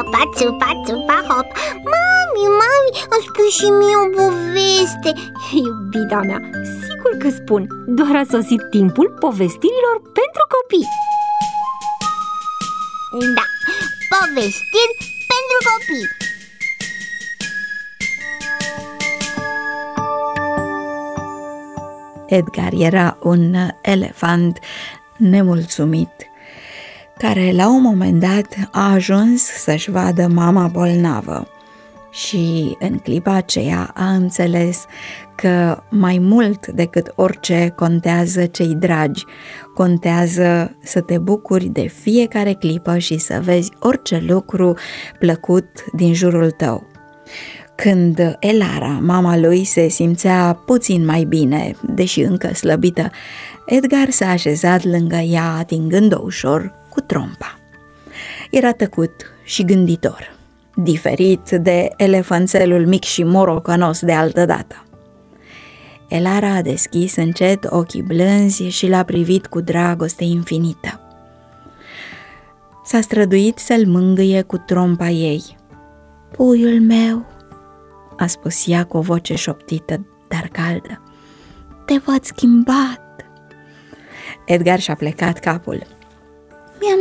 țupa, țupa, țupa, hop. Mami, îmi spui și mie o poveste. Iubita mea, sigur că spun. Doar a sosit timpul povestirilor pentru copii. Da, povestiri pentru copii. Edgar era un elefant nemulțumit, care la un moment dat a ajuns să-și vadă mama bolnavă și în clipa aceea a înțeles că mai mult decât orice contează cei dragi, contează să te bucuri de fiecare clipă și să vezi orice lucru plăcut din jurul tău. Când Elara, mama lui, se simțea puțin mai bine, deși încă slăbită, Edgar s-a așezat lângă ea, atingând-o ușor cu trompa. Era tăcut și gânditor, diferit de elefanțelul mic și morocănos de altădată. Elara a deschis încet ochii blânzi și l-a privit cu dragoste infinită. S-a străduit să-l mângâie cu trompa ei. "Puiul meu," a spus ea cu o voce șoptită, dar caldă, "te văd schimbat." Edgar și-a plecat capul. Mi-am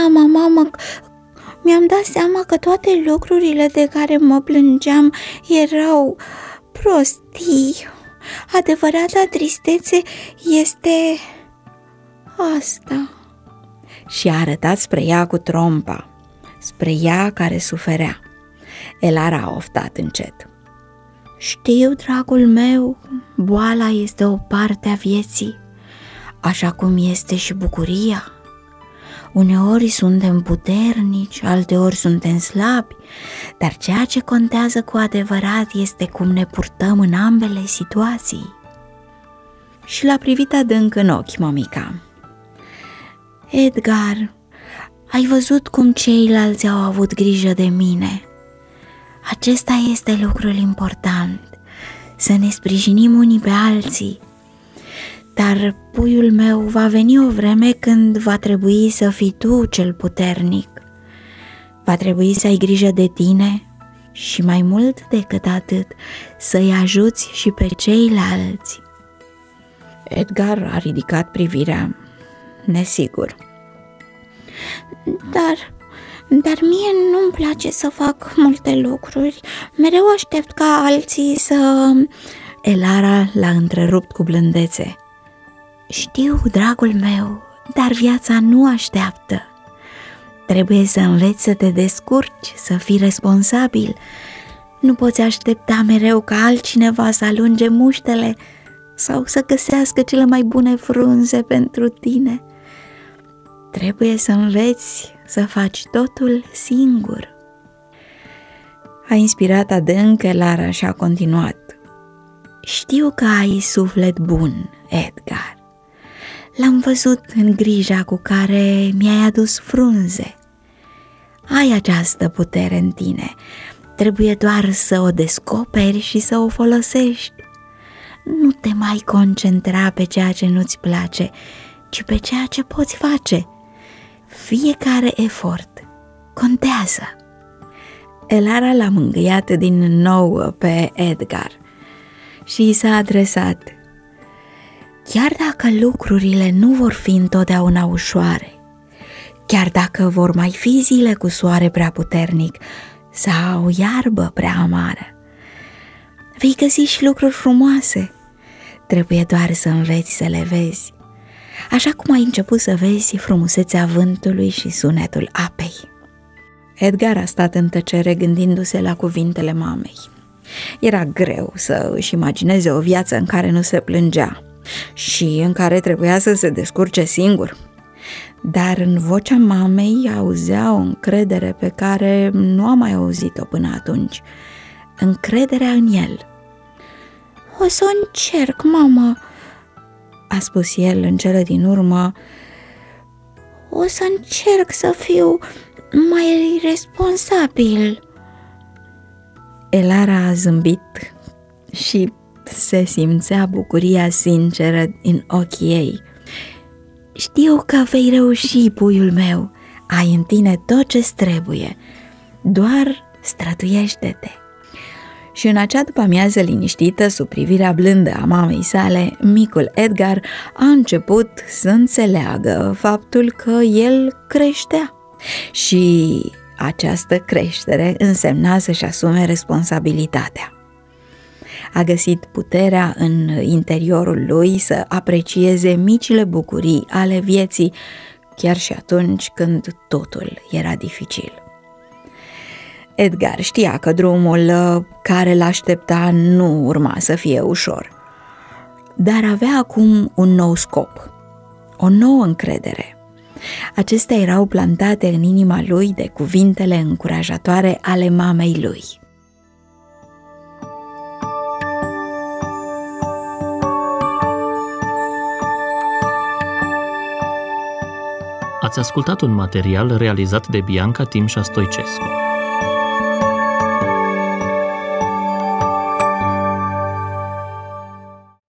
dat seama că toate lucrurile de care mă plângeam erau prostii. Adevărata tristețe este asta." Și a arătat spre ea cu trompa, spre ea care suferea. Elara a oftat încet. "Știu, dragul meu, boala este o parte a vieții, așa cum este și bucuria. Uneori suntem puternici, alteori suntem slabi, dar ceea ce contează cu adevărat este cum ne purtăm în ambele situații." Și l-a privit adânc în ochi mămica. "Edgar, ai văzut cum ceilalți au avut grijă de mine. Acesta este lucrul important, să ne sprijinim unii pe alții. Dar, puiul meu, va veni o vreme când va trebui să fii tu cel puternic. Va trebui să ai grijă de tine și mai mult decât atât, să-i ajuți și pe ceilalți." Edgar a ridicat privirea, nesigur. Dar mie nu-mi place să fac multe lucruri. Mereu aștept ca alții să..." Elara l-a întrerupt cu blândețe. "Știu, dragul meu, dar viața nu așteaptă. Trebuie să înveți să te descurci, să fii responsabil. Nu poți aștepta mereu ca altcineva să alunge muștele sau să găsească cele mai bune frunze pentru tine. Trebuie să înveți să faci totul singur." A inspirat adânc Elara și a continuat. "Știu că ai suflet bun, Edgar. L-am văzut în grija cu care mi-ai adus frunze. Ai această putere în tine. Trebuie doar să o descoperi și să o folosești. Nu te mai concentra pe ceea ce nu-ți place, ci pe ceea ce poți face. Fiecare efort contează." Elara l-a mângâiat din nou pe Edgar și i s-a adresat. "Chiar dacă lucrurile nu vor fi întotdeauna ușoare, chiar dacă vor mai fi zile cu soare prea puternic sau iarbă prea amară, vei găsi și lucruri frumoase. Trebuie doar să înveți să le vezi, așa cum ai început să vezi frumusețea vântului și sunetul apei." Edgar a stat în tăcere gândindu-se la cuvintele mamei. Era greu să își imagineze o viață în care nu se plângea și în care trebuia să se descurce singur. Dar în vocea mamei auzea o încredere pe care nu a mai auzit-o până atunci. Încrederea în el. "O să încerc, mamă," a spus el în cele din urmă. "O să încerc să fiu mai responsabil." Elara a zâmbit și se simțea bucuria sinceră în ochii ei. "Știu că vei reuși, puiul meu, ai în tine tot ce-ți trebuie. doar străduiește-te. Și în acea după-amiază liniștită, sub privirea blândă a mamei sale, micul Edgar a început să înțeleagă faptul că el creștea. Și această creștere însemna să-și asume responsabilitatea. A găsit puterea în interiorul lui să aprecieze micile bucurii ale vieții, chiar și atunci când totul era dificil. Edgar știa că drumul care l-aștepta nu urma să fie ușor, dar avea acum un nou scop, o nouă încredere. Acestea erau plantate în inima lui de cuvintele încurajatoare ale mamei lui. Ați ascultat un material realizat de Bianca Timșa Stoicescu.